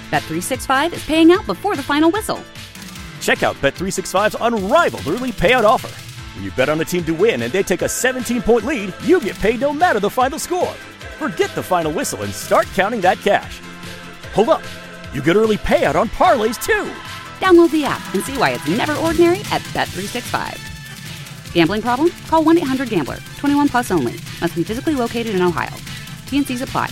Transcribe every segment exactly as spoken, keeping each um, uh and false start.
Bet three sixty-five is paying out before the final whistle. Check out Bet three sixty-five's unrivaled early payout offer. When you bet on a team to win and they take a seventeen-point lead, you get paid no matter the final score. Forget the final whistle and start counting that cash. Hold up. You get early payout on parlays, too. Download the app and see why it's never ordinary at Bet three sixty-five. Gambling problem? Call one eight hundred gambler. twenty-one plus only. Must be physically located in Ohio. T N Cs apply.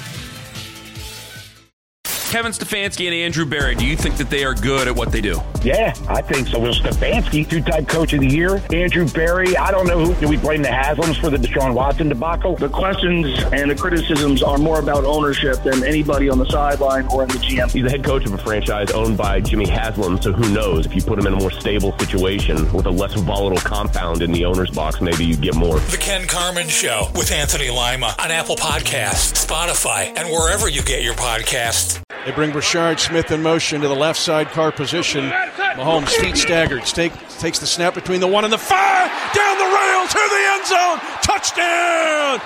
Kevin Stefanski and Andrew Berry, do you think that they are good at what they do? Yeah, I think so. Well, Stefanski, two-time coach of the year. Andrew Berry, I don't know who. Do we blame the Haslams for the Deshaun Watson debacle? The questions and the criticisms are more about ownership than anybody on the sideline or in the G M. He's the head coach of a franchise owned by Jimmy Haslam, so who knows? If you put him in a more stable situation with a less volatile compound in the owner's box, maybe you get more. The Ken Carman Show with Anthony Lima on Apple Podcasts, Spotify, and wherever you get your podcasts. They bring Rashard Smith in motion to the left side car position. Mahomes, feet staggered, take, takes the snap between the one and the five, down the rail to the end zone. Touchdown,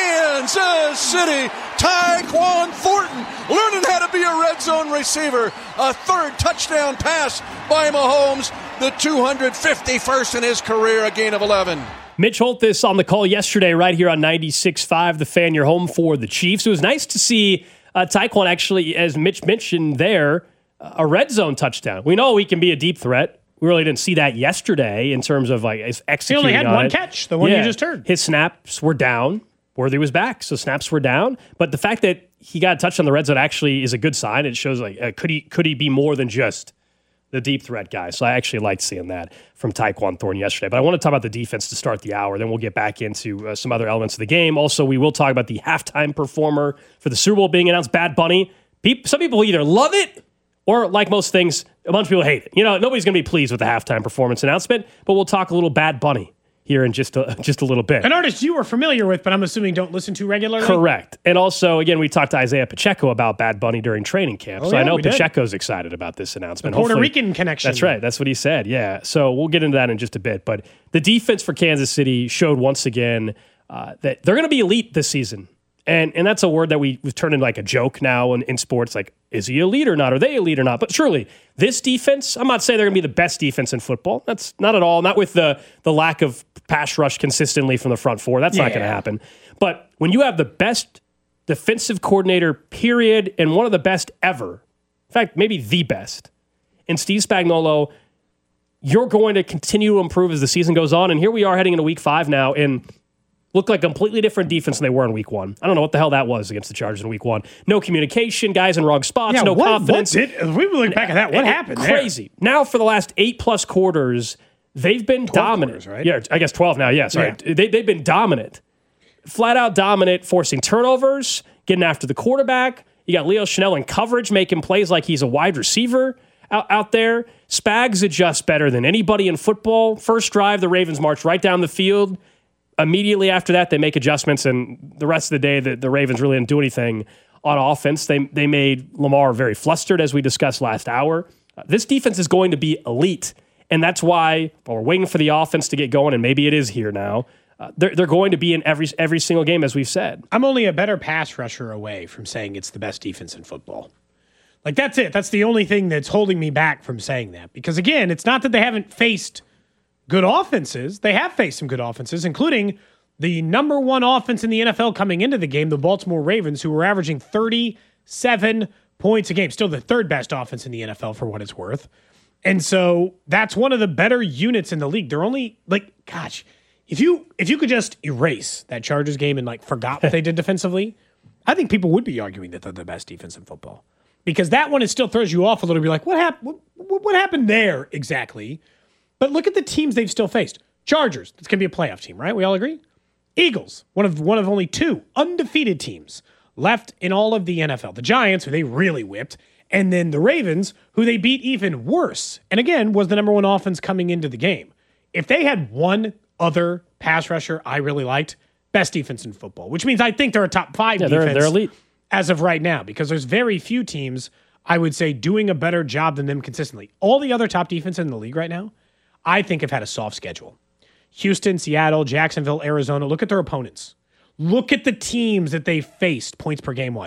Kansas City. Tyquan Thornton learning how to be a red zone receiver. A third touchdown pass by Mahomes, the two hundred fifty-first in his career, a gain of eleven. Mitch Holthus on the call yesterday right here on ninety-six point five, The Fan, your home for the Chiefs. It was nice to see Uh, Tyquan actually, as Mitch mentioned there, a red zone touchdown. We know he can be a deep threat. We really didn't see that yesterday in terms of like executing. He only had on one it. catch, the one yeah. you just heard. His snaps were down. Worthy was back, so snaps were down. But the fact that he got touched on the red zone actually is a good sign. It shows like uh, could he could he be more than just the deep threat guy? So I actually liked seeing that from Tyquan Thornton yesterday. But I want to talk about the defense to start the hour. Then we'll get back into uh, some other elements of the game. Also, we will talk about the halftime performer for the Super Bowl being announced, Bad Bunny. Some people either love it or, like most things, a bunch of people hate it. You know, nobody's going to be pleased with the halftime performance announcement, but we'll talk a little Bad Bunny here in just a, just a little bit. An artist you are familiar with, but I'm assuming don't listen to regularly? Correct. And also, again, we talked to Isaiah Pacheco about Bad Bunny during training camp, oh, so yeah, I know did. Pacheco's excited about this announcement. The Puerto Hopefully, Rican connection. That's right. That's what he said, yeah. So we'll get into that in just a bit. But the defense for Kansas City showed once again uh, that they're going to be elite this season. And and that's a word that we, we've turned into like a joke now in, in sports. Like, is he elite or not? Are they elite or not? But surely, this defense, I'm not saying they're going to be the best defense in football. That's not at all. Not with the the lack of pass rush consistently from the front four. That's yeah. not going to happen. But when you have the best defensive coordinator, period, and one of the best ever, in fact, maybe the best, in Steve Spagnuolo, you're going to continue to improve as the season goes on. And here we are heading into week five now, and look like a completely different defense than they were in week one. I don't know what the hell that was against the Chargers in week one. No communication, guys in wrong spots, yeah, no what, confidence. What did, if we look back at that, what and, happened Crazy. There? Now for the last eight plus quarters, they've been dominant. Quarters, right? Yeah, I guess twelve now, yeah, sorry. Yeah. They, they've been dominant. Flat out dominant, forcing turnovers, getting after the quarterback. You got Leo Chanel in coverage, making plays like he's a wide receiver out, out there. Spags adjusts better than anybody in football. First drive, the Ravens march right down the field. Immediately after that, they make adjustments, and the rest of the day, the, the Ravens really didn't do anything on offense. They they made Lamar very flustered, as we discussed last hour. Uh, this defense is going to be elite, and that's why well, we're waiting for the offense to get going, and maybe it is here now. Uh, they're, they're going to be in every every single game, as we've said. I'm only a better pass rusher away from saying it's the best defense in football. Like, that's it. That's the only thing that's holding me back from saying that. Because, again, it's not that they haven't faced good offenses. They have faced some good offenses, including the number one offense in the N F L coming into the game, the Baltimore Ravens, who were averaging thirty-seven points a game. Still the third best offense in the N F L for what it's worth. And so that's one of the better units in the league. They're only, like, gosh, if you if you could just erase that Chargers game and, like, forgot what they did defensively, I think people would be arguing that they're the best defense in football. Because that one, it still throws you off a little bit. Like, what happened? What, what happened there exactly? But look at the teams they've still faced. Chargers, that's going to be a playoff team, right? We all agree? Eagles, one of one of only two undefeated teams left in all of the N F L. The Giants, who they really whipped, and then the Ravens, who they beat even worse. And again, was the number one offense coming into the game. If they had one other pass rusher I really liked, best defense in football, which means I think they're a top five yeah, defense they're, they're elite as of right now, because there's very few teams, I would say, doing a better job than them consistently. All the other top defense in the league right now, I think, have had a soft schedule. Houston, Seattle, Jacksonville, Arizona. Look at their opponents. Look at the teams that they faced points per game wise.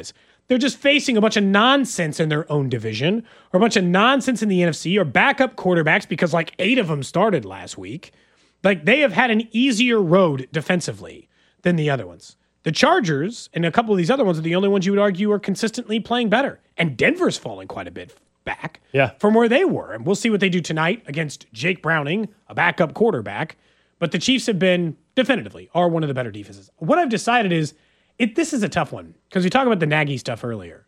they're just facing a bunch of nonsense in their own division, or a bunch of nonsense in the N F C, or backup quarterbacks because like eight of them started last week. Like they have had an easier road defensively than the other ones. The Chargers and a couple of these other ones are the only ones you would argue are consistently playing better. And Denver's falling quite a bit back yeah. from where they were. And we'll see what they do tonight against Jake Browning, a backup quarterback. But the Chiefs have been, definitively, are one of the better defenses. What I've decided is, it, this is a tough one, because we talked about the Nagy stuff earlier.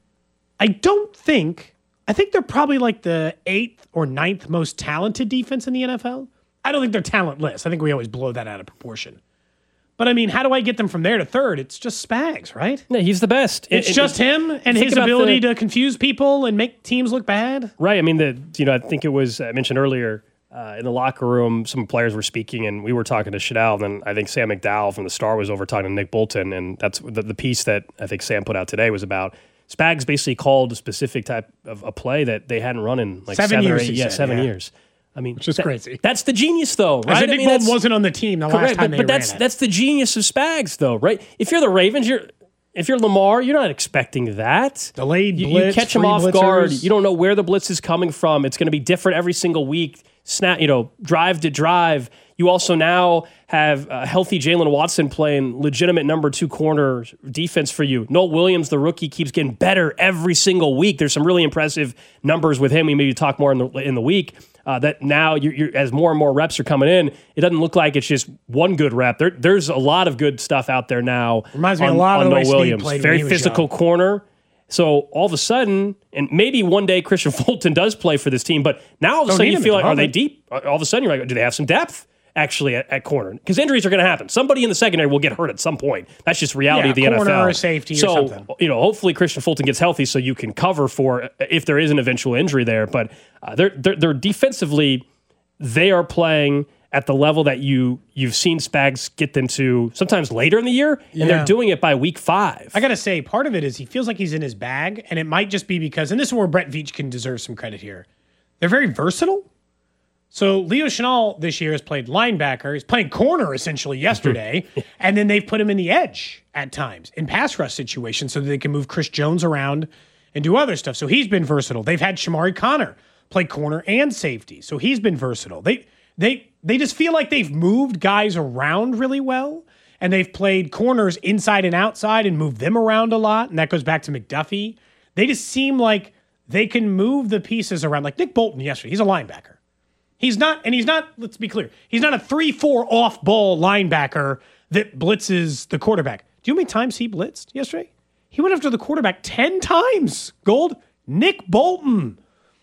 I don't think, I think they're probably like the eighth or ninth most talented defense in the N F L. I don't think they're talentless. I think we always blow that out of proportion. But I mean, how do I get them from there to third? It's just Spags, right? No, he's the best. It's it, just it, him and his ability the, to confuse people and make teams look bad. Right. I mean, the you know, I think it was I mentioned earlier uh, in the locker room, some players were speaking, and we were talking to Chanel, and then I think Sam McDowell from the Star was over talking to Nick Bolton, and that's the, the piece that I think Sam put out today was about Spags basically called a specific type of a play that they hadn't run in like seven, seven years, or eight, yeah, said, seven yeah. years. I mean, which is that, crazy. That's the genius, though, right? I Nick I mean, Bolton wasn't on the team the correct, last time but, they but that's ran it. that's the genius of Spags, though, right? If you're the Ravens, you're if you're Lamar, you're not expecting that. Delayed you, blitz, you catch him free off blitzers. guard. You don't know where the blitz is coming from. It's going to be different every single week. Snap, you know, drive to drive. You also now have a healthy Jalen Watson playing legitimate number two corner defense for you. Noel Williams, the rookie, keeps getting better every single week. There's some really impressive numbers with him. We maybe talk more in the in the week. Uh, that now, you're, you're, as more and more reps are coming in, it doesn't look like it's just one good rep. There, there's a lot of good stuff out there now. Reminds me on, a lot on of the way Noel Snead Williams. played when Very he was physical young. corner. So all of a sudden, and maybe one day Christian Fulton does play for this team, but now all of a Don't sudden need you him feel at like, the are they moment. deep? All of a sudden you're like, do they have some depth? Actually, at, at corner, because injuries are going to happen. Somebody in the secondary will get hurt at some point. That's just reality Yeah, of the corner N F L. or safety or so, something. you know, hopefully Christian Fulton gets healthy so you can cover for if there is an eventual injury there. But uh, they're, they're they're defensively, they are playing at the level that you you've seen Spags get them to sometimes later in the year, and Yeah. they're doing it by week five. I got to say, part of it is he feels like he's in his bag, and it might just be because, and this is where Brett Veach can deserve some credit here. They're very versatile. So Leo Chenal this year has played linebacker. He's playing corner essentially yesterday, and then they've put him in the edge at times in pass rush situations so that they can move Chris Jones around and do other stuff. So he's been versatile. They've had Shamari Connor play corner and safety, so he's been versatile. They they they just feel like they've moved guys around really well, and they've played corners inside and outside and moved them around a lot, and that goes back to McDuffie. They just seem like they can move the pieces around. Like Nick Bolton yesterday, he's a linebacker. He's not, and he's not, let's be clear, he's not a three four off-ball linebacker that blitzes the quarterback. Do you know how many times he blitzed yesterday? He went after the quarterback ten times, Gold. Nick Bolton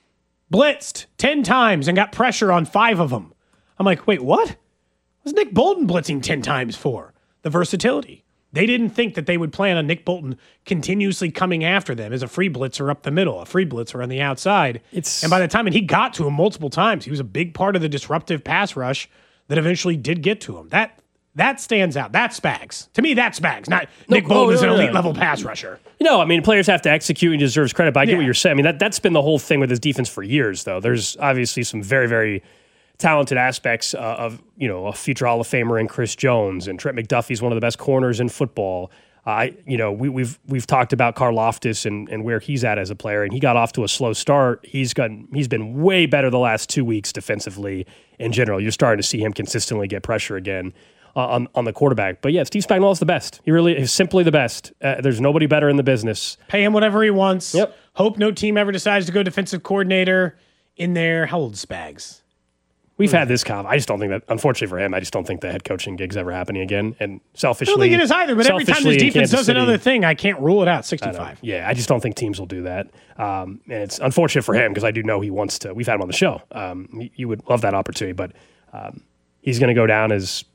blitzed ten times and got pressure on five of them. I'm like, wait, what? What's Nick Bolton blitzing ten times for? The versatility. They didn't think that they would plan on Nick Bolton continuously coming after them as a free blitzer up the middle, a free blitzer on the outside. It's- and by the time, and he got to him multiple times. He was a big part of the disruptive pass rush that eventually did get to him. That that stands out. That's Spags. To me, that's Spags. Not No, Nick Bolton oh, is an yeah, elite yeah. level pass rusher. You know, I mean, players have to execute and he deserves credit, but I get Yeah. what you're saying. I mean, that, that's been the whole thing with his defense for years, though. There's obviously some very, very talented aspects uh, of, you know, a future Hall of Famer in Chris Jones, and Trent McDuffie's one of the best corners in football. I, you know, we, we've we've talked about Karlaftis and, and where he's at as a player, and he got off to a slow start. He's gotten he's been way better the last two weeks defensively in general. You're starting to see him consistently get pressure again uh, on on the quarterback. But yeah, Steve Spagnuolo is the best. He really is simply the best. Uh, there's nobody better in the business. Pay him whatever he wants. Yep. Hope no team ever decides to go defensive coordinator in there. How old is Spags? We've had this comp. I just don't think that, unfortunately for him, I just don't think the head coaching gig's ever happening again. And I selfishly, don't think it is either, but every time selfishly this in defense Kansas does City- another thing, I can't rule it out. I don't- sixty-five. Yeah, I just don't think teams will do that. Um, and it's unfortunate for him because I do know he wants to. We've had him on the show. Um, you- you would love that opportunity, but um, he's going to go down as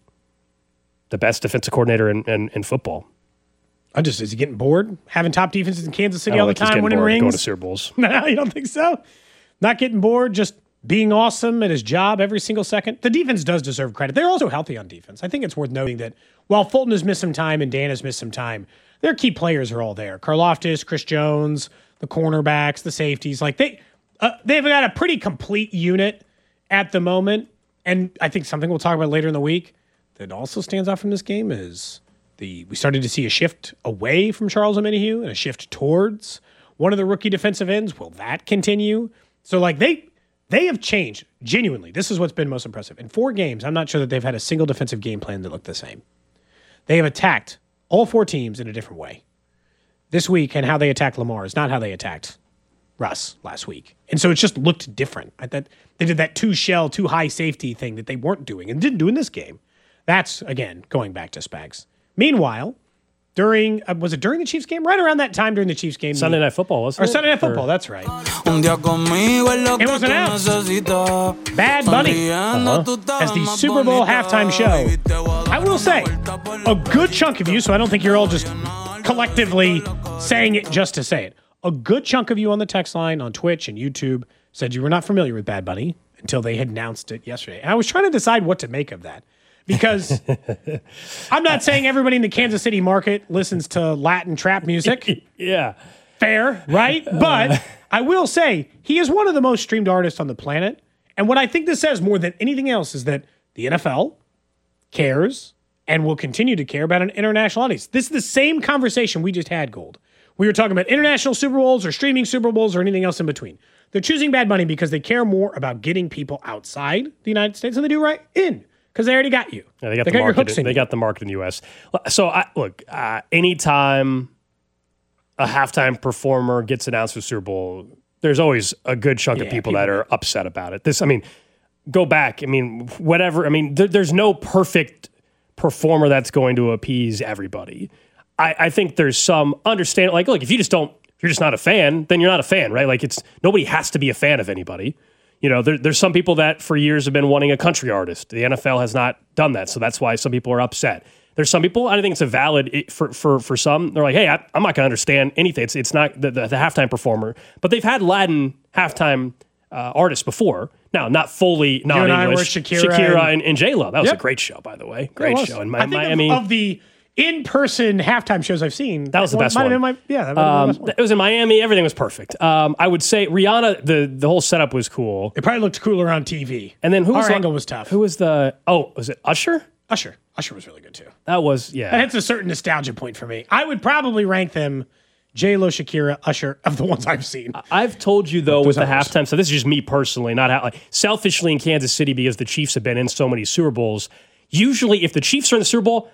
the best defensive coordinator in, in, in football. I just, is he getting bored? Having top defenses in Kansas I City don't all the think he's time, getting winning bored rings? going to Super Bowls. No, you don't think so? Not getting bored, just being awesome at his job every single second. The defense does deserve credit. They're also healthy on defense. I think it's worth noting that while Fulton has missed some time and Dan has missed some time, their key players are all there. Karlaftis, Chris Jones, the cornerbacks, the safeties. Like they, uh, they've got a pretty complete unit at the moment. And I think something we'll talk about later in the week that also stands out from this game is the we started to see a shift away from Charles Omenihu and a shift towards one of the rookie defensive ends. Will that continue? So like they they have changed genuinely. This is what's been most impressive. In four games, I'm not sure that they've had a single defensive game plan that looked the same. They have attacked all four teams in a different way. This week, and how they attacked Lamar is not how they attacked Russ last week. And so it just looked different. I thought they did that two shell, two high safety thing that they weren't doing and didn't do in this game. That's, again, going back to Spags. Meanwhile, during, uh, was it during the Chiefs game? Right around that time during the Chiefs game. Sunday the, Night Football, wasn't or it? Sunday Night Football, or, that's right. It was announced. Bad Bunny uh-huh. as the Super Bowl halftime show. I will say, a good chunk of you, so I don't think you're all just collectively saying it just to say it. A good chunk of you on the text line, on Twitch and YouTube, said you were not familiar with Bad Bunny until they had announced it yesterday. And I was trying to decide what to make of that. Because I'm not saying everybody in the Kansas City market listens to Latin trap music. Yeah. Fair, right? But I will say he is one of the most streamed artists on the planet. And what I think this says more than anything else is that the N F L cares and will continue to care about an international audience. This is the same conversation we just had, Gold. We were talking about international Super Bowls or streaming Super Bowls or anything else in between. They're choosing Bad Bunny because they care more about getting people outside the United States than they do right in. Because they already got you. Yeah, they got they the got market. your hooks in they you. got the market in the U S. So I, look, uh, anytime a halftime performer gets announced for Super Bowl, there's always a good chunk Yeah, of people, people that are upset about it. This, I mean, go back. I mean, whatever. I mean, there, there's no perfect performer that's going to appease everybody. I, I think there's some understand. Like, look, if you just don't, if you're just not a fan, then you're not a fan, right? Like, it's nobody has to be a fan of anybody. You know, there, there's some people that for years have been wanting a country artist. The N F L has not done that, so that's why some people are upset. There's some people, I think it's a valid, for for for some, they're like, hey, I, I'm not going to understand anything. It's it's not the, the, the halftime performer. But they've had Latin halftime uh, artists before. Now, not fully non-English. Shakira, Shakira and, and J-Lo. That was Yep. a great show, by the way. Great It was. show. In I think Miami. Of, of the in-person halftime shows I've seen, That was the one best might have one. been my, yeah, that might have been Um, the best one. it was in Miami. Everything was perfect. Um, I would say Rihanna, the, the whole setup was cool. It probably looked cooler on T V. And then who Our was the- angle was tough. Who was the, oh, was it Usher? Usher. Usher was really good too. That was, yeah. That hits a certain nostalgia point for me. I would probably rank them J-Lo, Shakira, Usher of the ones I've seen. I've told you, though, with the others. halftime, so this is just me personally, not how, like, selfishly in Kansas City because the Chiefs have been in so many Super Bowls. Usually, if the Chiefs are in the Super Bowl,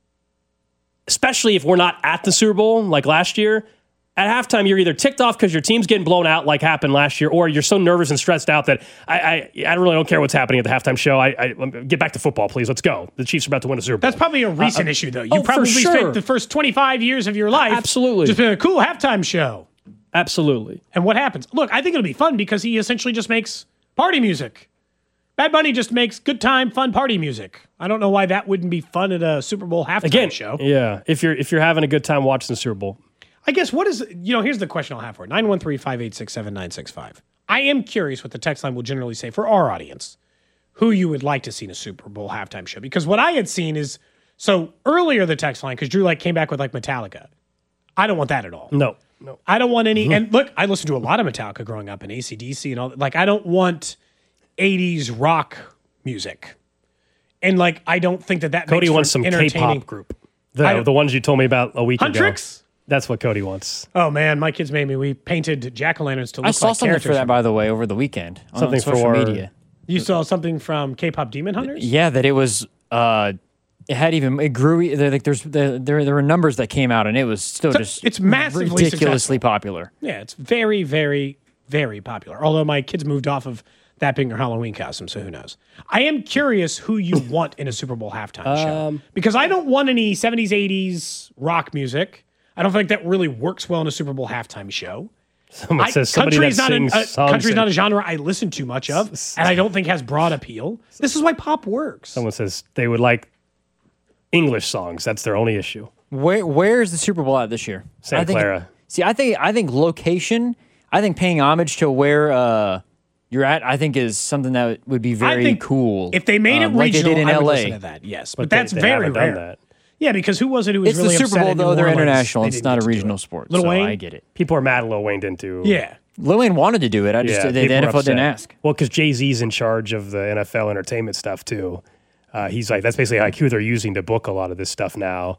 especially if we're not at the Super Bowl like last year, at halftime, you're either ticked off because your team's getting blown out like happened last year, or you're so nervous and stressed out that I I, I really don't care what's happening at the halftime show. I, I get back to football, please. Let's go. The Chiefs are about to win a Super Bowl. That's probably a recent Uh, issue, though. You oh, for probably sure. spent the first twenty-five years of your life Absolutely. just been a cool halftime show. Absolutely. And what happens? Look, I think it'll be fun because he essentially just makes party music. Bad Bunny just makes good time, fun party music. I don't know why that wouldn't be fun at a Super Bowl halftime Again, show. yeah. If you're if you're having a good time watching the Super Bowl. I guess what is, you know, here's the question I'll have for it. nine one three, five eight six, seven nine six five. I am curious what the text line will generally say for our audience, who you would like to see in a Super Bowl halftime show. Because what I had seen is, so earlier the text line, because Drew like came back with like Metallica. I don't want that at all. No, no. I don't want any, and look, I listened to a lot of Metallica growing up in A C D C and all that. Like, I don't want eighties rock music. And like, I don't think that that Cody makes for wants some entertaining. K-pop group. The, I- the ones you told me about a week Huntrix? ago. That's what Cody wants. Oh man, my kids made me. We painted jack-o'-lanterns to look I saw like something characters for that, from- by the way, over the weekend on Something social for- media. You saw something from K-pop Demon Hunters? Yeah, that it was. Uh, it had even it grew. there- Like there's there there there were numbers that came out, and it was still So just it's massively ridiculously popular. Yeah, it's very, very, very popular. Although my kids moved off of that being their Halloween costume, so who knows? I am curious who you want in a Super Bowl halftime show. Um, Because I don't want any seventies, eighties rock music. I don't think that really works well in a Super Bowl halftime show. Someone I- says somebody that country's not an- sings uh, songs. country's that- not a genre I listen to much of, and I don't think has broad appeal. This is why pop works. Someone says they would like English songs. That's their only issue. Where where is the Super Bowl at this year? Santa I think, Clara. See, I think I think location. I think paying homage to where uh, you're at. I think is something that would be very I think cool. If they made it um, like they regional, did in I would L A. listen to that. Yes, but, But they- that's they very haven't done rare. that. Yeah, because who was it who was It's really the Super upset Bowl in New though. They're Orleans international. they It's didn't not get a to do regional it? sport. Lil so Wayne? I get it. People are mad Lil Wayne didn't do. Yeah. Lil Wayne wanted to do it. I just Yeah, the, the people N were F L didn't upset. ask. Well, because Jay-Z's in charge of the N F L entertainment stuff too. Uh, he's like, that's basically like who they're using to book a lot of this stuff now.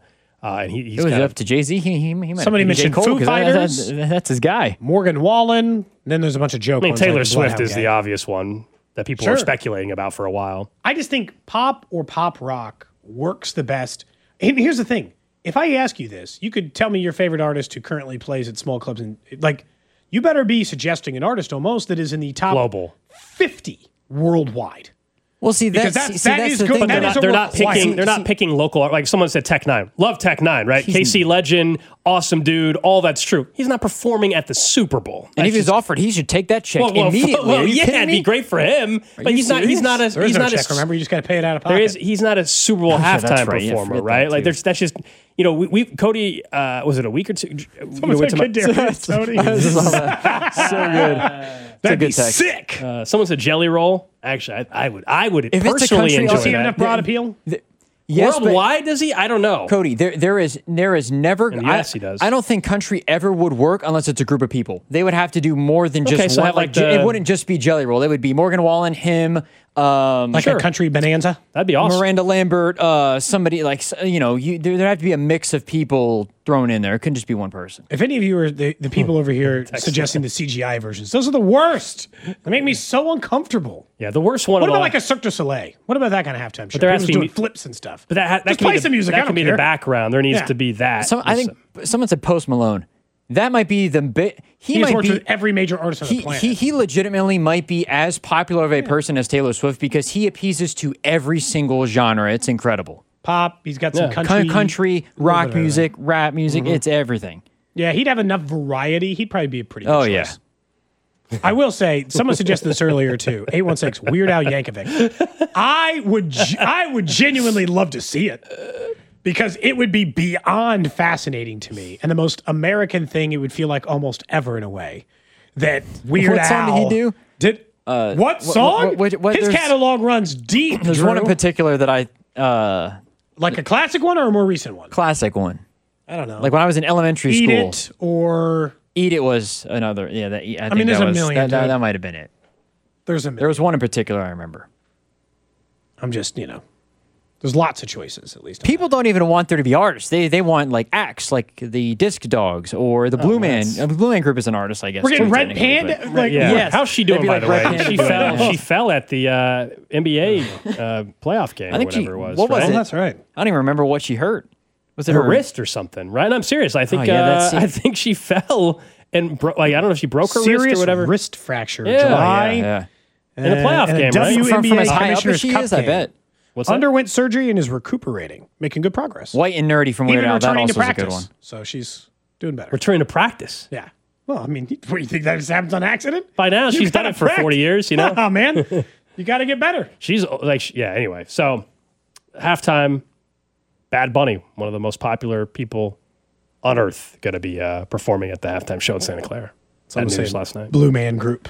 Uh, and he, he's it was kind up of, to Jay-Z. He, he, he might Somebody have mentioned Cole, Foo 'cause that- Fighters. that- that's his guy. Morgan Wallen. Then there's a bunch of joke I mean, ones Taylor like the Swift Bloodhound is Gang. the obvious one that people Sure. were speculating about for a while. I just think pop or pop rock works the best. And here's the thing. If I ask you this, you could tell me your favorite artist who currently plays at small clubs. And like, you better be suggesting an artist almost that is in the top Global. fifty worldwide. Well, see, Because that's, that- see, that that's is the good- thing. But they're that not, is a they're not requirement. picking. They're not See- picking local. Like someone said, Tech Nine. Love Tech Nine, right? K C Legend, awesome dude. All that's true. He's not performing at the Super Bowl. And if That's he's offered, he should take that check well, well, immediately. well, Are you yeah, kidding it'd me? be great for him. Are But you he's not. He's serious? not a. There is he's no not check. a. Remember, you just got to pay it out of pocket. There is. He's not a Super Bowl Oh, yeah, halftime that's right. Yeah, performer, forget right? that, Like too. there's. That's just. You know, we, we Cody. Uh, was it a week or two? You know, Someone went said to my- Kadarius Toney. So good. That'd good be text. sick. Uh, someone said Jelly Roll. Actually, I, I would. I would If it's a personally country enjoy Does he have that. enough broad appeal? Yes, but- Worldwide, does he? I don't know. Cody, there there is there is never. In the I, U S he does. I don't think country ever would work unless it's a group of people. They would have to do more than just Okay, so one. have, like, J- the- it wouldn't just be Jelly Roll. It would be Morgan Wallen, him, um, Like Sure. a country bonanza? That'd be awesome. Miranda Lambert, uh, somebody like s- you know, you, there there have to be a mix of people thrown in there. It couldn't just be one person. If any of you are the, the people over here suggesting the C G I versions, those are the worst. They make me so uncomfortable. Yeah, the worst one. What of about all, like a Cirque du Soleil? What about that kind of halftime show? they're People's asking doing me- flips and stuff. But that, ha- that Just can play be the, some music. That I can don't be care. the background. There needs Yeah. to be that. Some, I think someone said Post Malone. That might be the bit. He, He has might worked be with every major artist on he, the planet. he he legitimately might be as popular of a person as Taylor Swift because he appeases to every single genre. It's incredible. Pop. He's got some Yeah. country, Country, country little bit rock of music, rap music. Mhm. It's everything. Yeah, he'd have enough variety. He'd probably be a pretty good Oh, choice. yeah. I will say, someone suggested this earlier too. eight one six Weird Al Yankovic. I would, ge- I would genuinely love to see it because it would be beyond fascinating to me and the most American thing it would feel like almost ever in a way. That Weird What song Al did he do? Did Uh, what wh- song? wh- what- what- His there's- catalog runs deep. There's Drew. one in particular that I uh, like a classic one or a more recent one. classic one. I don't know. Like when I was in elementary Eat school. It or Eat It was another. Yeah, that, I, I think mean, there's that a was, million, That, that, dude. that might have been it. there's a. There was one in particular I remember. I'm just you know. There's lots of choices at least. People don't even want there to be artists. They they want like acts, like the Disc Dogs or the Blue Man. that's- Uh, Blue Man Group is an artist, I guess. We're getting too, Red technically, Panda. but- Like yeah. Yes. How's she They'd doing, be by like the Red way? Panda She doing fell. that. She fell at the uh, N B A uh, playoff game I think or she. whatever it was. What was right? it? Oh, that's right. I don't even remember what she hurt. Was it her her, wrist or something, right? And I'm serious. I think Oh, yeah, uh, that's- I think she fell and bro- like I don't know if she broke her Serious wrist or whatever. wrist fracture. Yeah. July. Yeah, yeah. In a playoff and game, a right? W N B A From, from as high up as Commissioner's she Cup is, I game. bet. What's that? Underwent surgery and is recuperating, making good progress. White and nerdy from Weird Even Al. That returning to also is a practice. good one. So she's doing better. Returning to practice. Yeah. Well, I mean, what, you think that just happens on accident? By now, You she's done gotta it for prac- forty years. You know, Oh, man. You got to get better. she's like yeah. Anyway, so halftime, Bad Bunny, one of the most popular people on earth, going to be uh, performing at the halftime show in Santa Clara. That Someone news said last night. Blue Man Group.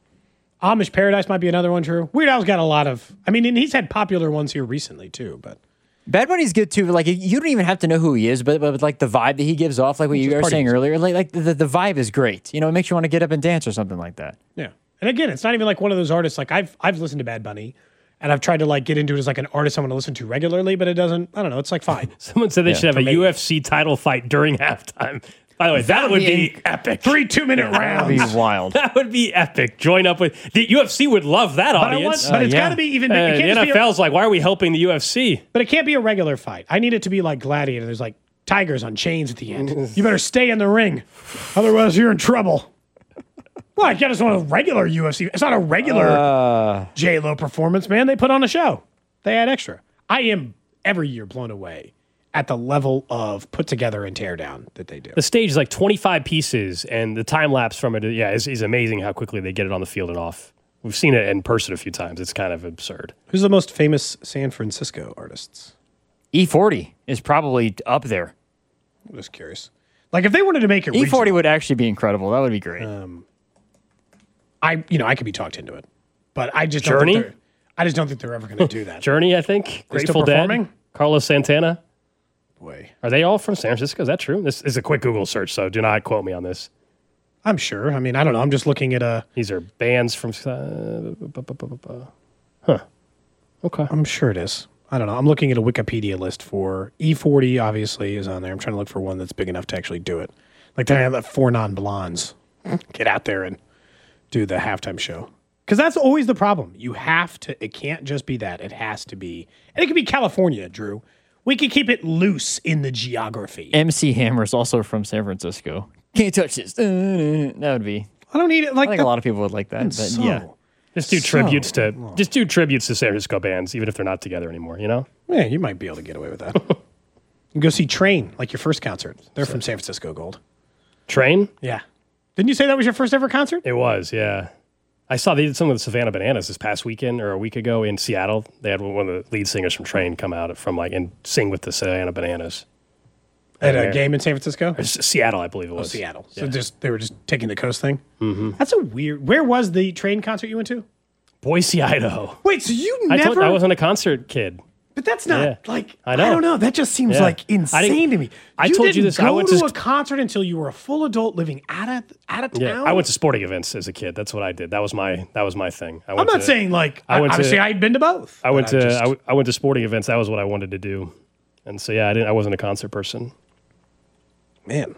Amish Paradise might be another one, Drew. Weird Al's got a lot of, I mean, and he's had popular ones here recently, too, but. Bad Bunny's good too. Like you don't even have to know who he is, but, but like the vibe that he gives off, like what you Just were party saying music. earlier, like like the, the vibe is great. You know, it makes you want to get up and dance or something like that. Yeah. And again, it's not even like one of those artists. Like I've I've listened to Bad Bunny, and I've tried to like get into it as like an artist I want to listen to regularly, but it doesn't. I don't know. It's like fine. Someone said they should have for a me. U F C title fight during halftime. By the way, that, would be, epic. Three two minute That'd rounds. be wild. That would be epic. Join up with the U F C would love that But, I audience. want, but it's yeah. got to be even. Uh, it the can't just N be F a- L's like, why are we helping the U F C? but it can't be a regular fight. I need it to be like Gladiator. There's like tigers on chains at the end. You better stay in the ring, otherwise you're in trouble. Well, I just want a regular U F C. It's not a regular Uh, J Lo performance, man. They put on a show. They add extra. I am every year blown away at the level of put together and tear down that they do. The stage is like twenty-five pieces, and the time lapse from it, yeah, is, is amazing how quickly they get it on the field and off. We've seen it in person a few times. It's kind of absurd. Who's the most famous San Francisco artists? E forty is probably up there. I'm just curious. Like if they wanted to make it E forty regional, would actually be incredible. That would be great. I you know I could be talked into it, but I just Journey? Don't think they're, I just don't think they're ever going to do that. Journey, I think. still Grateful Dead. performing? Carlos Santana. Boy, Are they all from San Francisco? Is that true? This is a quick Google search, so do not quote me on this. I'm sure. I mean, I don't know. I'm just looking at a. These are bands from. Uh, bu- bu- bu- bu- bu- huh. Okay. I'm sure it is. I don't know. I'm looking at a Wikipedia list for E forty, obviously, is on there. I'm trying to look for one that's big enough to actually do it. Like, they have that four non-blondes get out there and do the halftime show. Because that's always the problem. You have to, it can't just be that. It has to be, and it could be California, Drew. We can keep it loose in the geography. M C Hammer is also from San Francisco. Can't touch this. That would be. I don't need it like I think that. a lot of people would like that. But So, yeah. Just do so tributes to long. just do tributes to San Francisco bands, even if they're not together anymore. You know? Yeah, you might be able to get away with that. You go see Train, like your first concert. They're from San Francisco, Gold. Train? Yeah. Didn't you say that was your first ever concert? It was, yeah. I saw they did some of the Savannah Bananas this past weekend or a week ago in Seattle. They had one of the lead singers from Train come out from like and sing with the Savannah Bananas. At a there. game in San Francisco? Or S- Seattle, I believe it Oh, was. Seattle. So Yeah. just they were just taking the coast thing? Mm-hmm. That's a weird... Where was the Train concert you went to? Boise, Idaho. Wait, so you I never... told I wasn't a concert kid. But that's not Yeah. like I know. don't know. That just seems Yeah. like I insane didn't- to me. I you told you didn't this, Go I went to to a st- concert until you were a full adult living out of out of town. Yeah, I went to sporting events as a kid. That's what I did. That was my that was my thing. I I'm went not to, saying like I went obviously to, I'd been to both. I went but to just- I, w- I went to sporting events. That was what I wanted to do, and so yeah, I didn't. I wasn't a concert person. man,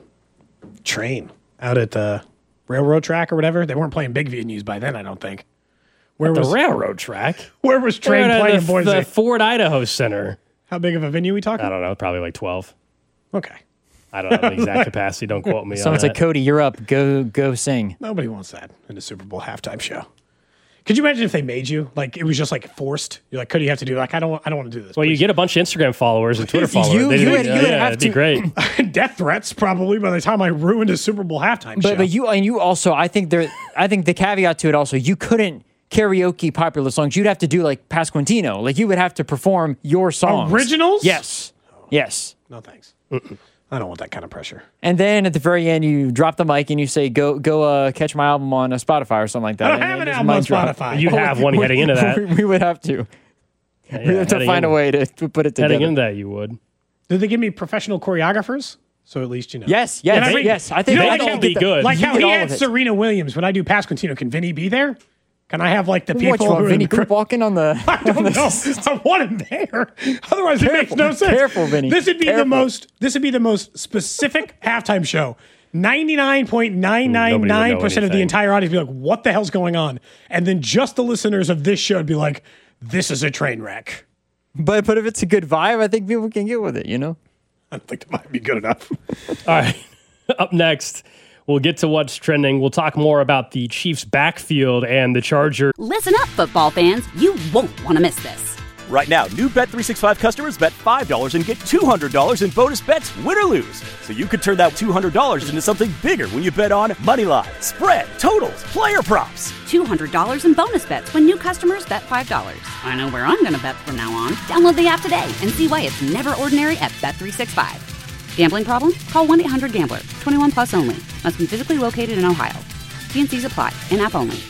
Train out at the railroad track or whatever. They weren't playing big venues by then, I don't think. Where At the was railroad track? Where was Train They're at playing the, in Boise? the Ford Idaho Center. How big of a venue are we talking? I don't know. Probably like twelve. Okay. I don't know the exact capacity. Don't quote me on Someone's that. like, Cody, you're up. Go go sing. Nobody wants that in a Super Bowl halftime show. Could you imagine if they made you like it was just like forced? You're like, Cody, you have to do like I don't I don't want to do this. Well, you get a bunch of Instagram followers and Twitter You- followers. you They- would- you would yeah, have it'd be to- great. Death threats probably by the time I ruined a Super Bowl halftime show. But but you and you also, I think there, I think the caveat to it also, you couldn't karaoke popular songs. You'd have to do like Pasquantino. Like you would have to perform your songs. Originals? Yes. Yes. No thanks. I don't want that kind of pressure. And then at the very end, you drop the mic and you say, "Go, go, uh, catch my album on uh, Spotify or something like that." I don't And have then an just album on mic drop. Spotify. You'd have one We- heading into that. We, we would have to. Yeah, we have to heading find in- a way to, to put it together. Heading into that, you would. Did they give me professional choreographers? So at least you know. Yes, yes, Can I bring- yes. I think you know, they like all how- be good. Like You how get he all had of it. Serena Williams when I do Pasquantino. Can Vinny be there? Can I have like the people What, you want who are Vinny in the Poop walking on the? I don't know. I want him there. Otherwise, it makes no sense. Careful, Vinny. This would be Careful. the most. This would be the most specific halftime show. Ninety-nine point nine nine nine percent of the anything. entire audience would be like, "What the hell's going on?" And then just the listeners of this show would be like, "This is a train wreck." But but if it's a good vibe, I think people can get with it. You know. I don't think that might be good enough. All right. Up next, we'll get to what's trending. We'll talk more about the Chiefs' backfield and the Chargers. Listen up, football fans. You won't want to miss this. Right now, new Bet three sixty-five customers bet five dollars and get two hundred dollars in bonus bets, win or lose. So you could turn that two hundred dollars into something bigger when you bet on money line, spread, totals, player props. two hundred dollars in bonus bets when new customers bet five dollars. I know where I'm going to bet from now on. Download the app today and see why it's never ordinary at Bet three sixty-five. Gambling problem? Call one eight hundred gambler. twenty-one plus only. Must be physically located in Ohio. T and C's apply. In-app only.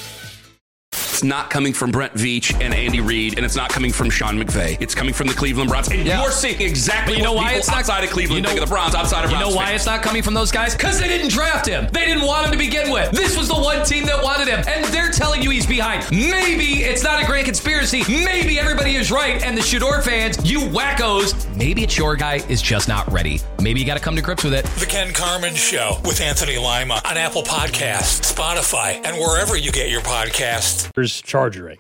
It's not coming from Brent Veach and Andy Reid, and it's not coming from Sean McVay. It's coming from the Cleveland Browns. And Yeah. you're seeing exactly But you know what why people it's not outside of Cleveland you know, think of the Browns, outside of You Browns know why fans. it's not coming from those guys? Because they didn't draft him. They didn't want him to begin with. This was the one team that wanted him, and they're telling you he's behind. Maybe it's not a grand conspiracy. Maybe everybody is right, and the Shador fans, you wackos, maybe it's your guy is just not ready. Maybe you got to come to grips with it. The Ken Carmen Show with Anthony Lima on Apple Podcasts, Spotify, and wherever you get your podcasts. Chargering.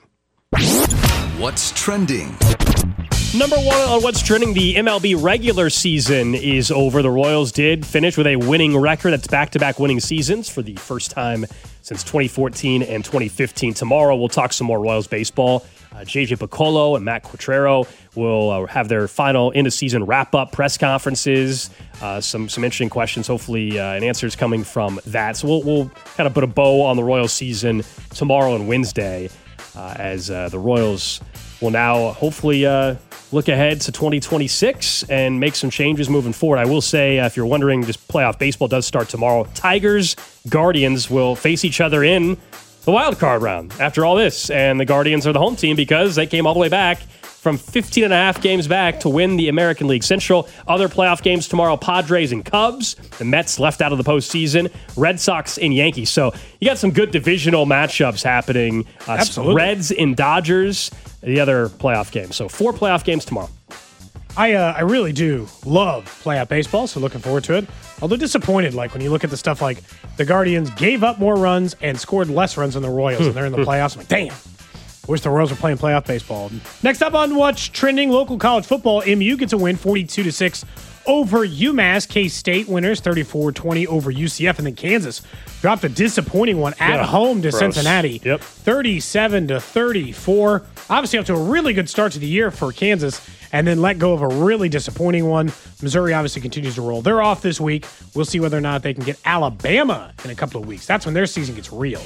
What's trending? Number one on what's trending, the M L B regular season is over. The Royals did finish with a winning record. That's back-to-back winning seasons for the first time since twenty fourteen and twenty fifteen. Tomorrow, we'll talk some more Royals baseball. Uh, J J Piccolo and Matt Quatrero will uh, have their final end-of-season wrap-up press conferences. Uh, some some interesting questions, hopefully, uh, and answers coming from that. So we'll, we'll kind of put a bow on the Royals season tomorrow and Wednesday uh, as uh, the Royals will now hopefully uh, look ahead to twenty twenty-six and make some changes moving forward. I will say, uh, if you're wondering, just playoff baseball does start tomorrow. Tigers, Guardians will face each other in the wild card round after all this. And the Guardians are the home team because they came all the way back from fifteen and a half games back to win the American League Central. Other playoff games tomorrow, Padres and Cubs. The Mets left out of the postseason. Red Sox and Yankees. So you got some good divisional matchups happening. Uh, Absolutely. Reds and Dodgers. the other playoff games. So four playoff games tomorrow. I uh, I really do love playoff baseball, so looking forward to it. Although disappointed, like when you look at the stuff like the Guardians gave up more runs and scored less runs than the Royals, and they're in the playoffs. I'm like, damn. Wish the Royals were playing playoff baseball. Next up on What's Trending, local college football. M U gets a win, forty-two to six over UMass. K-State winners, thirty-four twenty over U C F. And then Kansas dropped a disappointing one at yeah, home to gross. Cincinnati. Yep. thirty-seven to thirty-four. Obviously up to a really good start to the year for Kansas, and then let go of a really disappointing one. Missouri obviously continues to roll. They're off this week. We'll see whether or not they can get Alabama in a couple of weeks. That's when their season gets real.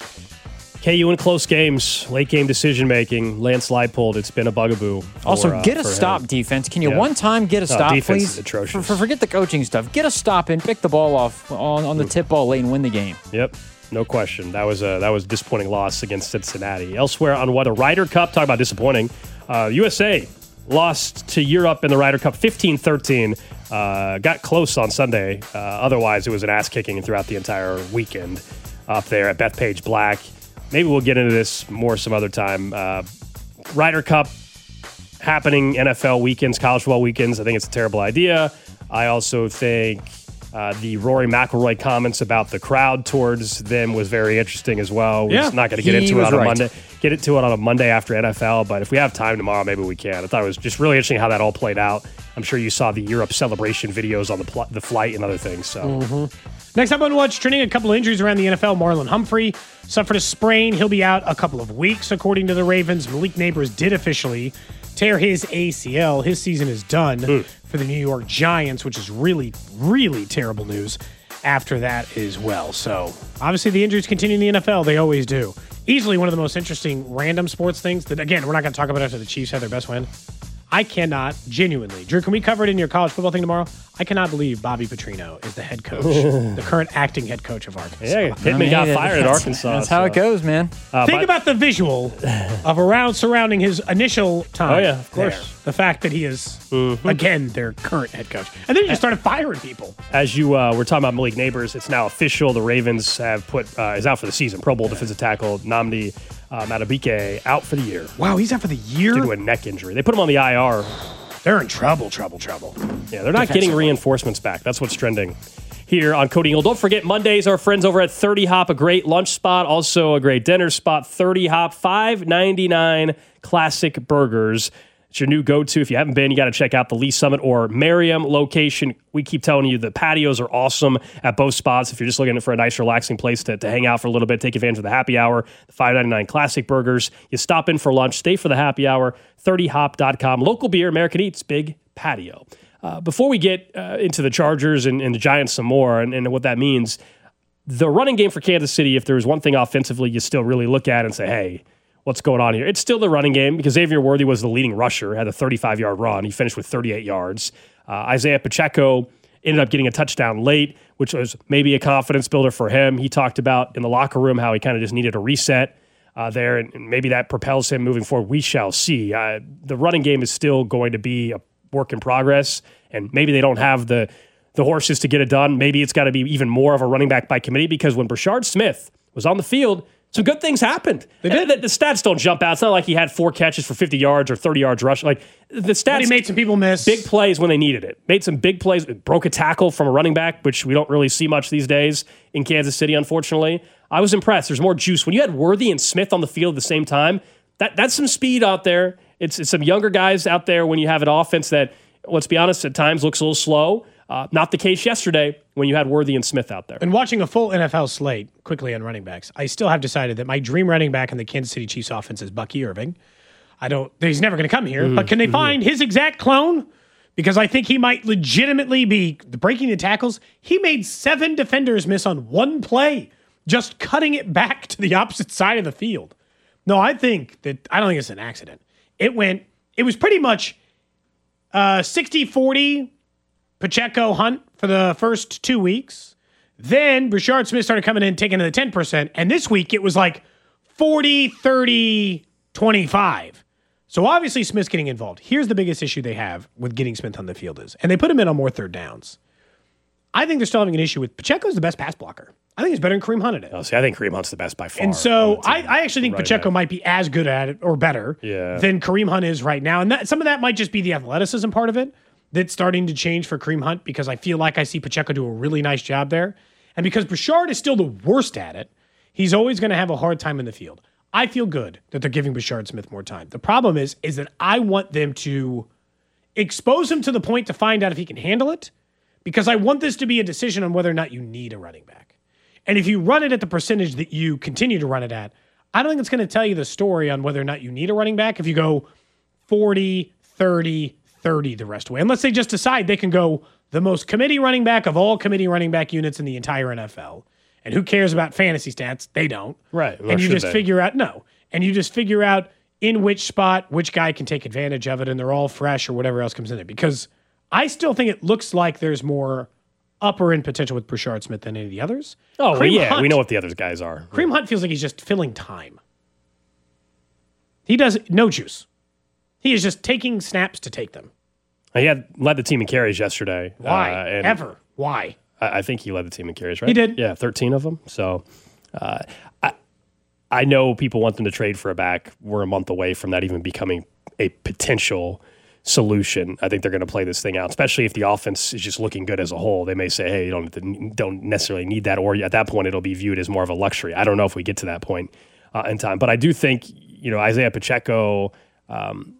K U in close games, late game decision making. Lance Leipold, it's been a bugaboo. For, also, get a uh, stop, him. defense. Can you yeah. one time get a no, stop, defense please? Is atrocious. For, for, forget the coaching stuff. Get a stop and pick the ball off on, on the tip ball late and win the game. Yep, no question. That was a that was a disappointing loss against Cincinnati. Elsewhere on what a Ryder Cup. Talk about disappointing. Uh, U S A lost to Europe in the Ryder Cup, fifteen thirteen. Uh, got close on Sunday. Uh, otherwise, it was an ass kicking throughout the entire weekend up there at Bethpage Black. Maybe we'll get into this more some other time. Uh, Ryder Cup happening, N F L weekends, college football weekends. I think it's a terrible idea. I also think uh, the Rory McIlroy comments about the crowd towards them was very interesting as well. We're yeah, just not going to get into it on right. a Monday. Get into it on a Monday after N F L, but if we have time tomorrow, maybe we can. I thought it was just really interesting how that all played out. I'm sure you saw the Europe celebration videos on the pl- the flight and other things. So. Mm-hmm. Next up on What's Trending, a couple of injuries around the N F L. Marlon Humphrey suffered a sprain. He'll be out a couple of weeks, according to the Ravens. Malik Neighbors did officially tear his A C L. His season is done mm. for the New York Giants, which is really, really terrible news after that as well. So, obviously, the injuries continue in the N F L. They always do. Easily one of the most interesting random sports things that, again, we're not going to talk about after the Chiefs have their best win. I cannot, genuinely, Drew, can we cover it in your college football thing tomorrow? I cannot believe Bobby Petrino is the head coach, the current acting head coach of Arkansas. Yeah, Pittman got fired at Arkansas. That's how so. it goes, man. Uh, Think but, about the visual of around surrounding his initial time. Oh, yeah, of course. There. The fact that he is, mm-hmm. again, their current head coach. And then he just started firing people. As you uh, were talking about Malik Neighbors, it's now official. The Ravens have put, uh, is out for the season. Pro Bowl defensive tackle Nnamdi uh, Madubuike out for the year. Wow, he's out for the year? Due to a neck injury. They put him on the I R. They're in trouble, trouble, trouble. Yeah, they're not getting reinforcements back. That's what's trending here on Cody Ingle. Don't forget, Mondays, our friends over at thirty Hop, a great lunch spot, also a great dinner spot. thirty Hop, five ninety-nine classic burgers. It's your new go-to. If you haven't been, you got to check out the Lee Summit or Merriam location. We keep telling you the patios are awesome at both spots. If you're just looking for a nice, relaxing place to, to hang out for a little bit, take advantage of the happy hour, the five ninety-nine classic burgers. You stop in for lunch, stay for the happy hour, thirty hop dot com. Local beer, American Eats, big patio. Uh, before we get uh, into the Chargers and, and the Giants some more and, and what that means, the running game for Kansas City, if there's one thing offensively you still really look at and say, hey, what's going on here? It's still the running game because Xavier Worthy was the leading rusher, had a thirty-five-yard run. He finished with thirty-eight yards. Uh, Isaiah Pacheco ended up getting a touchdown late, which was maybe a confidence builder for him. He talked about in the locker room how he kind of just needed a reset uh, there, and, and maybe that propels him moving forward. We shall see. Uh, the running game is still going to be a work in progress, and maybe they don't have the the horses to get it done. Maybe it's got to be even more of a running back by committee because when Brashard Smith was on the field, some good things happened. They did. The, the stats don't jump out. It's not like he had four catches for fifty yards or thirty yards rush. Like the stats, but he made some people miss. Big plays when they needed it. Made some big plays. Broke a tackle from a running back, which we don't really see much these days in Kansas City, unfortunately. I was impressed. There's more juice. When you had Worthy and Smith on the field at the same time, that that's some speed out there. It's, it's some younger guys out there when you have an offense that, let's be honest, at times looks a little slow. Uh, not the case yesterday when you had Worthy and Smith out there. And watching a full N F L slate, quickly on running backs, I still have decided that my dream running back in the Kansas City Chiefs offense is Bucky Irving. I don't, he's never going to come here, mm-hmm. but can they find mm-hmm. his exact clone? Because I think he might legitimately be breaking the tackles. He made seven defenders miss on one play, just cutting it back to the opposite side of the field. No, I think that, I don't think it's an accident. It went, it was pretty much uh, sixty forty Pacheco Hunt for the first two weeks. Then Brashard Smith started coming in, taking to the ten percent. And this week it was like forty, thirty, twenty-five. So obviously Smith's getting involved. Here's the biggest issue they have with getting Smith on the field is, and they put him in on more third downs. I think they're still having an issue with Pacheco's the best pass blocker. I think he's better than Kareem Hunt at it. Oh, see, I think Kareem Hunt's the best by far. And so I, I actually think Right Pacheco now. might be as good at it or better Yeah. than Kareem Hunt is right now. And that, some of that might just be the athleticism part of it that's starting to change for Kareem Hunt because I feel like I see Pacheco do a really nice job there. And because Bashard is still the worst at it, he's always going to have a hard time in the field. I feel good that they're giving Bashard Smith more time. The problem is, is that I want them to expose him to the point to find out if he can handle it because I want this to be a decision on whether or not you need a running back. And if you run it at the percentage that you continue to run it at, I don't think it's going to tell you the story on whether or not you need a running back if you go forty, thirty, thirty the rest of the way. Unless they just decide they can go the most committee running back of all committee running back units in the entire N F L. And who cares about fantasy stats? They don't. Right. And you just they? figure out, no. And you just figure out in which spot, which guy can take advantage of it, and they're all fresh or whatever else comes in there. Because I still think it looks like there's more upper end potential with Brashard Smith than any of the others. Oh, well, Kareem yeah, Hunt, we know what the other guys are. Kareem Hunt feels like he's just filling time. He does no juice. He is just taking snaps to take them. He had led the team in carries yesterday. Why? Uh, and Ever? Why? I, I think he led the team in carries, right? He did. Yeah, thirteen of them. So uh, I, I know people want them to trade for a back. We're a month away from that even becoming a potential solution. I think they're going to play this thing out, especially if the offense is just looking good as a whole. They may say, hey, you don't, don't necessarily need that, or at that point it'll be viewed as more of a luxury. I don't know if we get to that point uh, in time. But I do think, you know, Isaiah Pacheco um,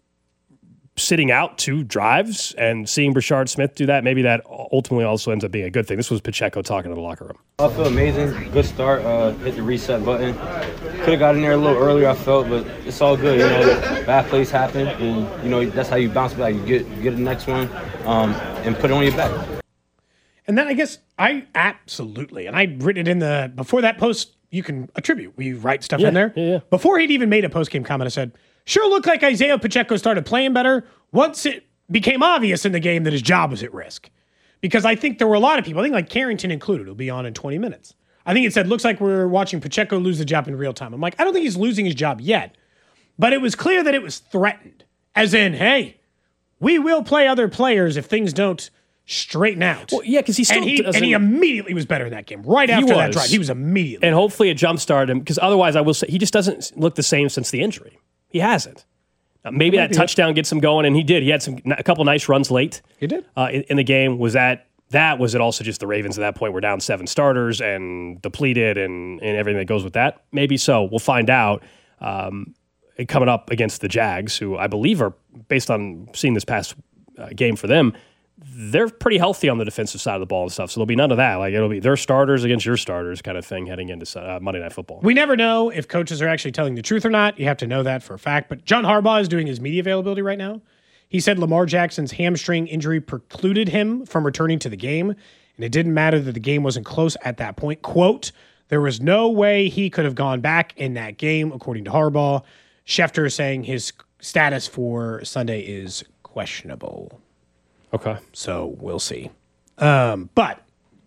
sitting out two drives and seeing Brashard Smith do that, maybe that ultimately also ends up being a good thing. This was Pacheco talking to the locker room. I feel amazing. Good start. Uh, hit the reset button. Could have got in there a little earlier, I felt, but it's all good. You know, bad plays happen, and you know that's how you bounce back. You get you get the next one, um, and put it on your back. And then I guess I absolutely, and I'd written it in the before that post. You can attribute. We write stuff Yeah, in there. yeah, yeah. Before he'd even made a post game comment, I said, "Sure looked like Isaiah Pacheco started playing better once it became obvious in the game that his job was at risk." Because I think there were a lot of people, I think like Carrington included, will be on in twenty minutes. I think it said, looks like we're watching Pacheco lose the job in real time. I'm like, I don't think he's losing his job yet. But it was clear that it was threatened. As in, hey, we will play other players if things don't straighten out. Well, yeah, because he still and he, doesn't- and he immediately was better in that game. Right after that was. drive, he was immediately. And hopefully it jumpstarted him, because otherwise I will say he just doesn't look the same since the injury. He hasn't. Uh, maybe that Maybe. touchdown gets him going, and he did. He had some a couple nice runs late. He did. Uh, in, in the game. Was that that? Was it also just the Ravens at that point were down seven starters and depleted and, and everything that goes with that? Maybe so. We'll find out. Um, coming up against the Jags, who I believe are, based on seeing this past uh, game for them, they're pretty healthy on the defensive side of the ball and stuff. So there'll be none of that. Like it'll be their starters against your starters kind of thing heading into uh, Monday Night Football. We never know if coaches are actually telling the truth or not. You have to know that for a fact. But John Harbaugh is doing his media availability right now. He said Lamar Jackson's hamstring injury precluded him from returning to the game, and it didn't matter that the game wasn't close at that point. Quote, there was no way he could have gone back in that game, according to Harbaugh. Schefter is saying his status for Sunday is questionable. Okay. So we'll see. Um, but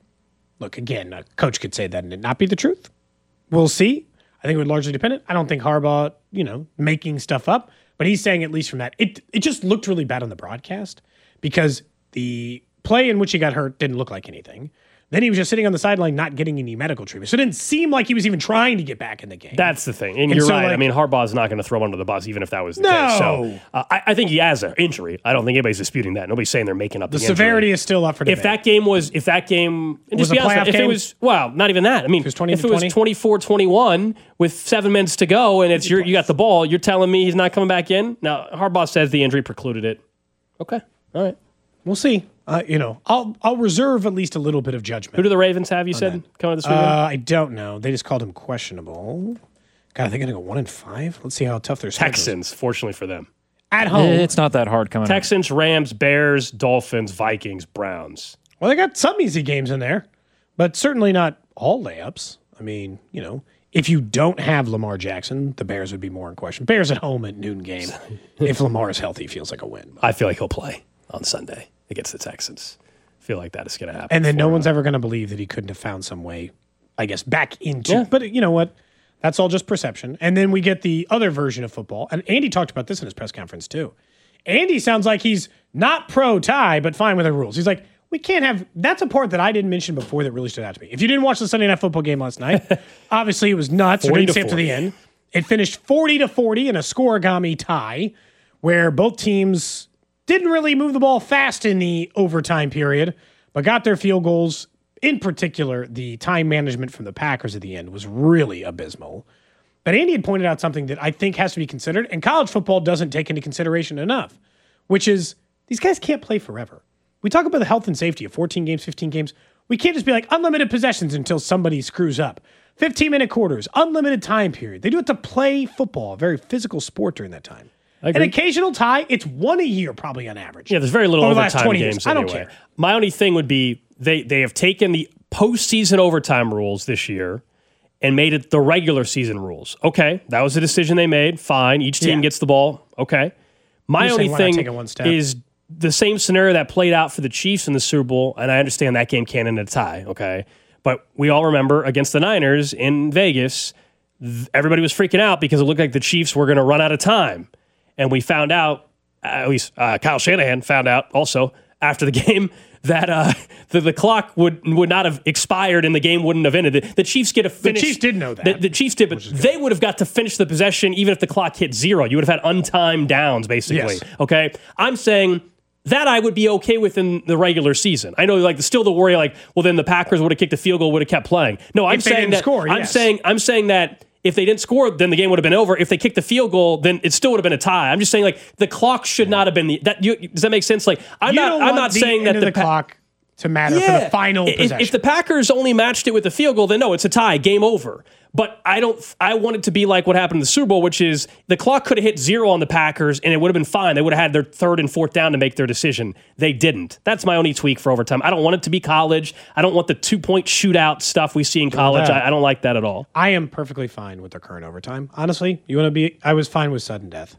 look, again, a coach could say that and it not be the truth. We'll see. I think it would largely depend. I don't think Harbaugh, you know, making stuff up, but he's saying at least from that. It it just looked really bad on the broadcast because the play in which he got hurt didn't look like anything. Then he was just sitting on the sideline not getting any medical treatment. So it didn't seem like he was even trying to get back in the game. That's the thing. And, And you're so, right. like- I mean, Harbaugh's not going to throw him under the bus, even if that was the No. case. So uh, I, I think he has an injury. I don't think anybody's disputing that. Nobody's saying they're making up the, The injury. severity is still up for debate. If that game was, if that game, and Was just be a honest, playoff if game? it was, well, not even that. I mean, was twenty if to it was twenty? twenty-four twenty-one with seven minutes to go and it's you're, you got the ball, you're telling me he's not coming back in? Now, Harbaugh says the injury precluded it. Okay. All right. We'll see. Uh, you know, I'll I'll reserve at least a little bit of judgment. Who do the Ravens have, you said, coming this Uh, weekend? I don't know. They just called him questionable. God, are they going to go one and five? Let's see how tough their schedule is. Texans, fortunately for them. At home. It's not that hard coming up. Texans, Rams, Bears, Dolphins, Vikings, Browns. Well, they got some easy games in there, but certainly not all layups. I mean, you know, if you don't have Lamar Jackson, the Bears would be more in question. Bears at home at noon game. If Lamar is healthy, feels like a win. I feel like he'll play on Sunday against the Texans. I feel like that is going to happen. And then no for, one's uh, ever going to believe that he couldn't have found some way, I guess, back into. Yeah. But you know what? That's all just perception. And then we get the other version of football. And Andy talked about this in his press conference too. Andy sounds like he's not pro tie, but fine with the rules. He's like, we can't have, that's a part that I didn't mention before that really stood out to me. If you didn't watch the Sunday Night Football game last night, obviously it was nuts. We didn't stay up to the end. It finished forty to forty in a scoregami tie where both teams didn't really move the ball fast in the overtime period, but got their field goals. In particular, the time management from the Packers at the end was really abysmal. But Andy had pointed out something that I think has to be considered, and college football doesn't take into consideration enough, which is these guys can't play forever. We talk about the health and safety of fourteen games, fifteen games. We can't just be like unlimited possessions until somebody screws up. fifteen-minute quarters, unlimited time period. They do it to play football, a very physical sport during that time. An occasional tie, it's one a year probably on average. Yeah, there's very little over overtime games years. anyway. I don't care. My only thing would be they, they have taken the postseason overtime rules this year and made it the regular season rules. Okay, that was a decision they made. Fine, each team Yeah. gets the ball. Okay. My You're only saying why not thing take it one step? is the same scenario that played out for the Chiefs in the Super Bowl, and I understand that game can't end in a tie, okay? But we all remember against the Niners in Vegas, th- everybody was freaking out because it looked like the Chiefs were going to run out of time. And we found out, at least uh, Kyle Shanahan found out also after the game, that uh, the, the clock would would not have expired and the game wouldn't have ended. The, the Chiefs get a finish. The Chiefs did know that. The, the Chiefs did, but they would have got to finish the possession even if the clock hit zero. You would have had untimed downs, basically. Yes. Okay? I'm saying that I would be okay with in the regular season. I know, like, still the worry, like, well, then the Packers would have kicked a field goal, would have kept playing. No, I'm If they saying didn't that. score, I'm yes. saying. I'm saying that. If they didn't score, then the game would have been over. If they kicked the field goal, then it still would have been a tie. I'm just saying, like, the clock should not have been the that. You, does that make sense? Like, I'm You not. don't I'm want not the saying that end of the, the pa- clock to matter for the final If- possession. If the Packers only matched it with the field goal, then no, it's a tie, game over. But I don't. I want it to be like what happened in the Super Bowl, which is the clock could have hit zero on the Packers, and it would have been fine. They would have had their third and fourth down to make their decision. They didn't. That's my only tweak for overtime. I don't want it to be college. I don't want the two point shootout stuff we see in college. that. I, I don't like that at all. I am perfectly fine with the current overtime. Honestly, you want to be, I was fine with sudden death.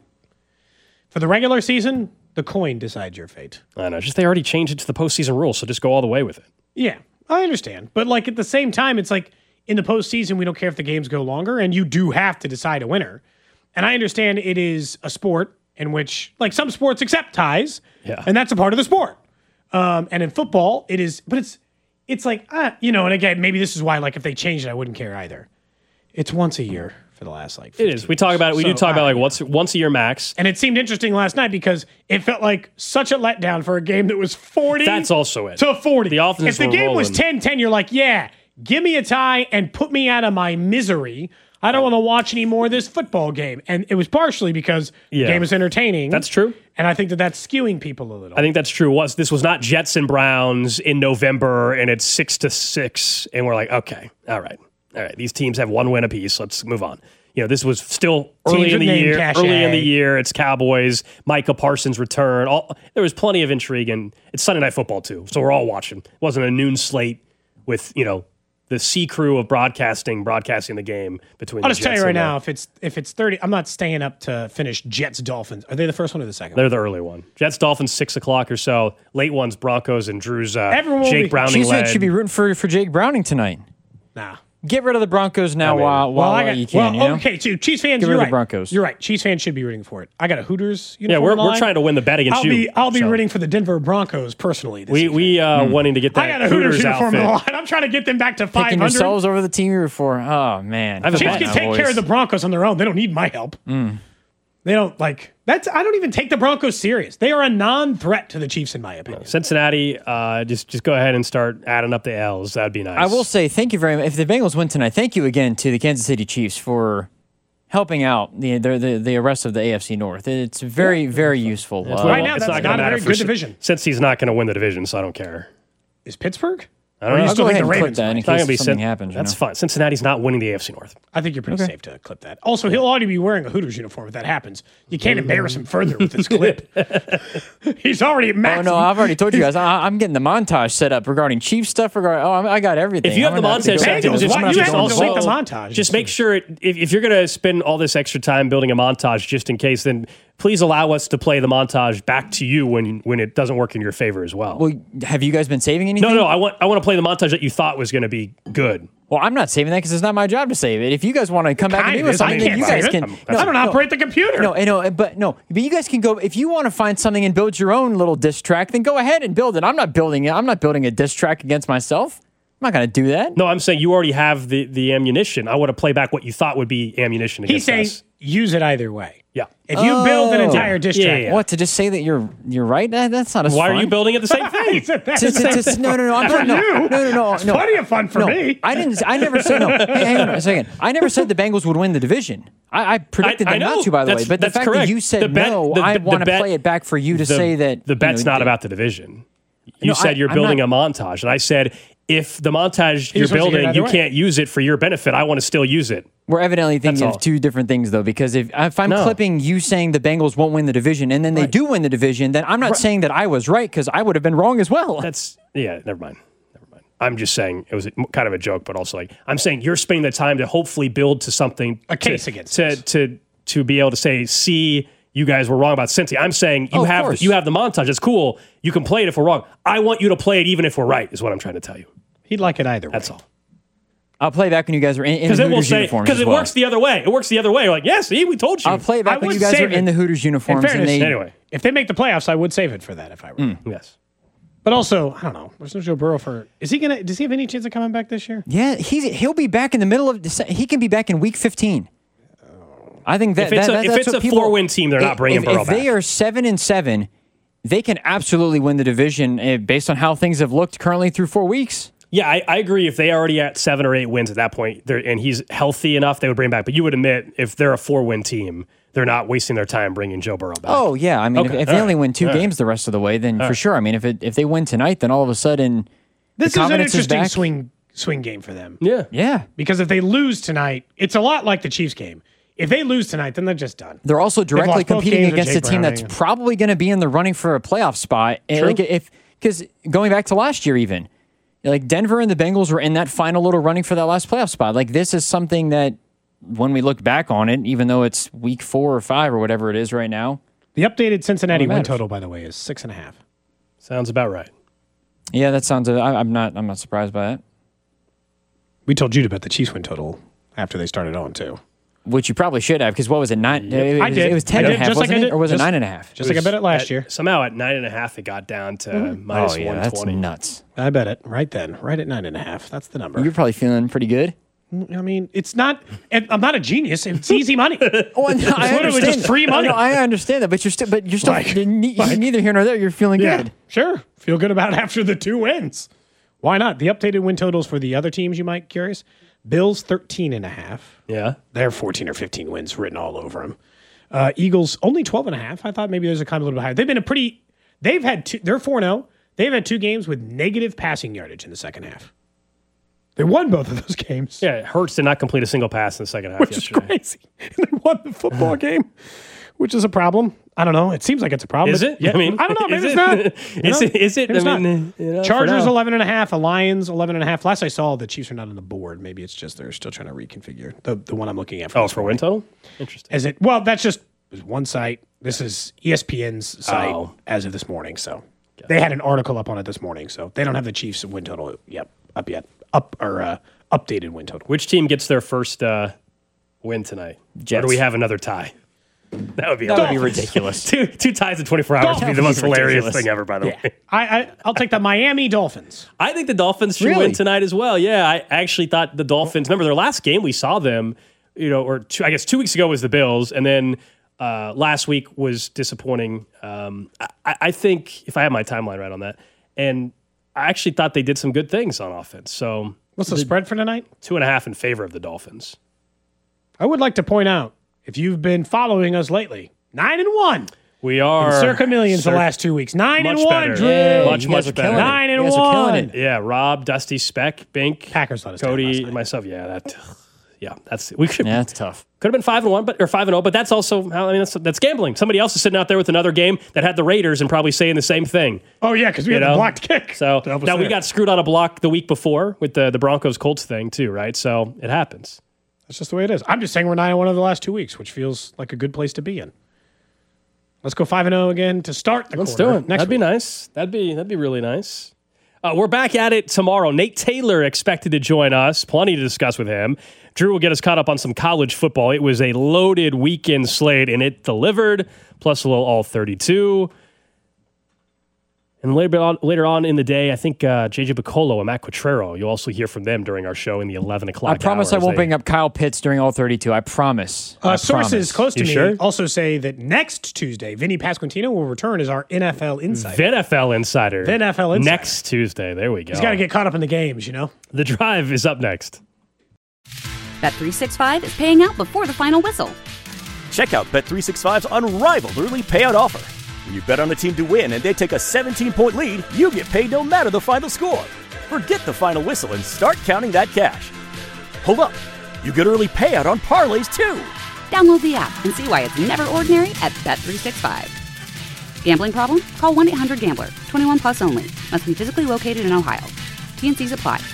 For the regular season, the coin decides your fate. I know. Just they already changed it to the postseason rules, so just go all the way with it. Yeah, I understand. But like at the same time, it's like in the postseason, we don't care if the games go longer, and you do have to decide a winner. And I understand it is a sport in which, like, some sports accept ties, Yeah. and that's a part of the sport. Um, and in football, it is, but it's it's like, ah, you know, and again, maybe this is why, like, if they changed it, I wouldn't care either. It's once a year for the last, like, It is. We talk about it. We So, do talk about uh, like once once a year max. And it seemed interesting last night because it felt like such a letdown for a game that was forty That's also it. to forty. The offenses If the were game was rolling. ten ten, you're like, yeah, give me a tie and put me out of my misery. I don't want to watch any more of this football game. And it was partially because Yeah. the game is entertaining. That's true. And I think that that's skewing people a little. I think that's true. Was this was not Jets and Browns in November, and it's six to six, and we're like, okay, all right, all right. These teams have one win apiece. Let's move on. You know, this was still early Teams in the with name year. cachet. Early in the year, it's Cowboys. Micah Parsons' return. All there was plenty of intrigue, and it's Sunday Night Football too. So we're all watching. It wasn't a noon slate with you know the C crew of broadcasting broadcasting the game between. I'll the just tell Jets you right and the- now, if it's if it's thirty, I'm not staying up to finish Jets Dolphins. Are they the first one or the second? They're the early one. Jets Dolphins six o'clock or so. Late ones Broncos and Drew's uh, Everyone will Jake be- Browning Chiefs led. should be rooting for, for Jake Browning tonight. Nah. Get rid of the Broncos now I mean, while, while Well, I got, you can. well, you know? okay, too. Chiefs fans, Get you're rid of right. the Broncos. You're right. Chiefs fans should be rooting for it. I got a Hooters Yeah, uniform we're, on the we're line. trying to win the bet against I'll you. be I'll be so. rooting for the Denver Broncos personally. This We season. we uh, wanting to get that I got a Hooters, Hooters uniform outfit. on the line. I'm trying to get them back to five Picking hundred. yourselves over the team you root for. Oh, man. I have a Come Chiefs on can now, take boys. care of the Broncos on their own. They don't need my help. Mm. They don't like that's. I don't even take the Broncos serious. They are a non-threat to the Chiefs, in my opinion. Cincinnati, uh, just just go ahead and start adding up the L's. That'd be nice. I will say thank you very much. If the Bengals win tonight, thank you again to the Kansas City Chiefs for helping out the the the, the rest of the A F C North. It's very, very useful. It's Uh, Right now, it's that's gonna not a matter very for good Cin- division. Since he's not going to win the division, so I don't care. Is Pittsburgh? I don't Or know. you I'll still go think ahead the and clip Ravens? that in might? It's not case gonna be something Cin- happens. you That's know? fine. Cincinnati's not winning the A F C North. I think you're pretty Okay. safe to clip that. Also, he'll already be wearing a Hooters uniform if that happens. You can't embarrass him further with this clip. He's already at max. Oh no! I've already told you guys. I, I'm getting the montage set up regarding Chief stuff. Regarding oh, I'm- I got everything. If you have I'm the gonna have to montage go- set, Bengals, just, why- you just have to also- delete the montage. Just make sure it, if, if you're going to spend all this extra time building a montage, just in case, then please allow us to play the montage back to you when when it doesn't work in your favor as well. Well, have you guys been saving anything? No, no, I want I want to play the montage that you thought was going to be good. Well, I'm not saving that because it's not my job to save it. If you guys want to come back and do something, then you guys can. No, I don't operate the computer. No, I know, but no, but you guys can go. If you want to find something and build your own little diss track, then go ahead and build it. I'm not building it. I'm not building a diss track against myself. I'm not going to do that. No, I'm saying you already have the, the ammunition. I want to play back what you thought would be ammunition against He's saying us. use it either way. Yeah. If you Oh. build an entire diss Yeah, track, yeah, yeah. What, to just say that you're you're right? That, that's not as Why fun. are you building it the same He thing? said that's To- the to- same to- no, no, no, I'm For not- no, you. no, no, no, It's no. plenty of fun for no, me. I didn't. I never said no. Hey, hang on a second. I never said the Bengals would win the division. I, I predicted I- I them know. not to, by the That's- way. But the that's fact that correct. you said The bet- no, the- I the want to bet- play it back for you to the, say that the you bet's know, not the- about the division. You No, said I- you're I'm building not- a montage, and I said if the montage you're supposed to get it building, either you way. can't use it for your benefit. I want to still use it. We're evidently thinking That's all. of two different things, though, because if, if I'm No. clipping you saying the Bengals won't win the division and then they do win the division, then I'm not saying that I was right because I would have been wrong as well. That's yeah. Never mind. Never mind. I'm just saying it was a, kind of a joke, but also like I'm saying you're spending the time to hopefully build to something A case to, against to, us. to to be able to say, see, you guys were wrong about Cincy. I'm saying you Oh, of have course. you have the montage. It's cool. You can play it if we're wrong. I want you to play it even if we're right. Is what I'm trying to tell you. He'd like it either way. That's all. I'll play it back when you guys are in, in Because the it will Hooters say uniforms. because as it well. works the other way. It works the other way. You're like, yeah, see, we told you. I'll play it back I when would you guys are save in it. the Hooters In uniforms. fairness, and they, Anyway, if they make the playoffs, I would save it for that if I were. Mm. yes. But also, I don't know. There's no Joe Burrow for. Is he gonna? Does he have any chance of coming back this year? Yeah, he's he'll be back in the middle of December. He can be back in week fifteen. I think that If it's that- a- that- if that's it's what a people- four-win team, they're not if- bringing if, Burrow if they back. are seven and seven, they can absolutely win the division uh, based on how things have looked currently through four weeks. Yeah, I, I agree. If they already at seven or eight wins at that point, they're, and he's healthy enough, they would bring him back. But you would admit, if they're a four-win team, they're not wasting their time bringing Joe Burrow back. Oh yeah, I mean, Okay, if, if all they only right, win two all right. games the rest of the way, then All for right. sure. I mean, if it, if they win tonight, then all of a sudden This the is an confidence interesting back. swing swing game for them. Yeah, Yeah, Because if they lose tonight, it's a lot like the Chiefs game. If they lose tonight, then they're just done. they're also They've lost directly both competing games with against a Jake team that's Browning. probably going to be in the running for a playoff spot. And True. like if because going back to last year, even like Denver and the Bengals were in that final little running for that last playoff spot. Like this is something that when we look back on it, even though it's week four or five or whatever it is right now, The updated Cincinnati Well, it win matters. total, by the way, is six and a half. sounds about right. yeah, that sounds. I, I'm not. I'm not surprised by that. We told you to bet the Chiefs win total after they started on too. Which you probably should have because what was it? Nine. It, I was, did. It was ten I and a did, half, just like wasn't I it? did. Or was Just- it nine and a half? Just like I bet it last At- year. Somehow at nine and a half, it got down to minus oh yeah, one that's twenty. nuts. I bet it right then, right at nine and a half. That's the number. You're probably feeling pretty good. I mean, it's not. I'm not a genius. It's easy money. Oh, no, It's I literally understand. just free money. No, I understand that, but you're still, but you're still Like- ne- like- neither here nor there. You're feeling Yeah, good. sure. Feel good about it after the two wins. Why not? The updated win totals for the other teams, you might be curious. Bills thirteen and a half. Yeah. They're fourteen or fifteen wins written all over them. Uh, Eagles only twelve and a half. I thought maybe there's a kind of a little bit higher. They've been a pretty, they've had two, they're four and oh. They've had two games with negative passing yardage in the second half. They won both of those games. Yeah, it hurts to not complete a single pass in the second half Which yesterday. is crazy. they won the football game, which is a problem. I don't know. It seems like it's a problem. Is but it? Yeah. I mean, I don't know. Maybe is it's not. it? You Is know? it- is it? Maybe it's I mean, not. you know, for Chargers now. eleven and a half. Lions eleven and a half. Last I saw, the Chiefs are not on the board. Maybe it's just they're still trying to reconfigure the the one I'm looking at. For Oh, this for morning. win total? Interesting. Is it? Well, that's just there's one site. This is E S P N's site Oh. as of this morning. So they had an article up on it this morning. So they don't have the Chiefs win total yet up yet up or uh, updated win total. Which team gets their first uh, win tonight? Or Jets. do we have another tie? That would be That would be hilarious. ridiculous. two two ties in twenty-four hours would be the most Dolphins. hilarious Ridiculous. thing ever, by the Yeah. way. I, I I'll take the Miami Dolphins. I think the Dolphins should Really? win tonight as well. Yeah, I actually thought the Dolphins, remember their last game we saw them, you know, or two, I guess two weeks ago was the Bills, and then uh, last week was disappointing. Um, I, I think, if I have my timeline right on that, and I actually thought they did some good things on offense. So What's the spread for tonight? two and a half in favor of the Dolphins. I would like to point out, if you've been following us lately, nine and one. We are In circa millions cir- the last two weeks. Nine much and one, better. Drew. Yeah, Much, you much guys are better. killing it. Nine and You guys are killing one. it. Yeah, Rob, Dusty, Speck, Bink, Packers let us down last Cody, night. and myself. Yeah, that. Yeah, that's we could Yeah, that's tough. could have been five and one, but or five and zero. But that's also how I mean that's, that's gambling. Somebody else is sitting out there with another game that had the Raiders and probably saying the same thing. Oh yeah, because we You had know? the blocked kick. So to help us now we there. got screwed on a block the week before with the the Broncos Colts thing too, right? So it happens. That's just the way it is. I'm just saying we're nine and one over the last two weeks, which feels like a good place to be in. Let's go five and zero again to start the Let's quarter. do it. That'd be nice. That'd be that'd be really nice. Uh, we're back at it tomorrow. Nate Taylor expected to join us. Plenty to discuss with him. Drew will get us caught up on some college football. It was a loaded weekend slate, and it delivered, plus a little all thirty-two. And later on, later on in the day, I think uh, J J Piccolo and Matt Quattrero, you'll also hear from them during our show in the eleven o'clock I promise hour I won't they, bring up Kyle Pitts during all thirty-two. I promise. Uh, I sources promise. close to You me sure? also say that next Tuesday, Vinny Pasquantino will return as our N F L insider. V N F L Insider. V N F L Insider. Next Tuesday. There we go. He's got to get caught up in the games, you know? The Drive is up next. Bet three sixty-five is paying out before the final whistle. Check out Bet three sixty-five's unrivaled early payout offer. When you bet on a team to win and they take a seventeen-point lead, you get paid no matter the final score. Forget the final whistle and start counting that cash. Hold up. You get early payout on parlays, too. Download the app and see why it's never ordinary at Bet three sixty-five. Gambling problem? Call one eight hundred gambler. twenty-one plus only. Must be physically located in Ohio. T N Cs apply.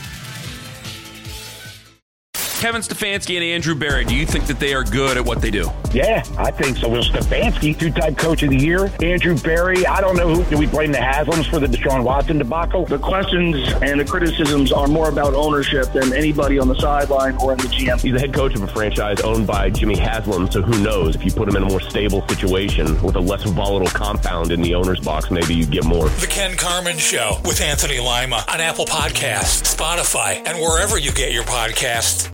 Kevin Stefanski and Andrew Berry, do you think that they are good at what they do? Yeah, I think so. Will Stefanski, two-time coach of the year. Andrew Berry, I don't know who. Do we blame the Haslams for the Deshaun Watson debacle? The questions and the criticisms are more about ownership than anybody on the sideline or in the G M. He's the head coach of a franchise owned by Jimmy Haslam, so who knows? If you put him in a more stable situation with a less volatile compound in the owner's box, maybe you get more. The Ken Carman Show with Anthony Lima on Apple Podcasts, Spotify, and wherever you get your podcasts.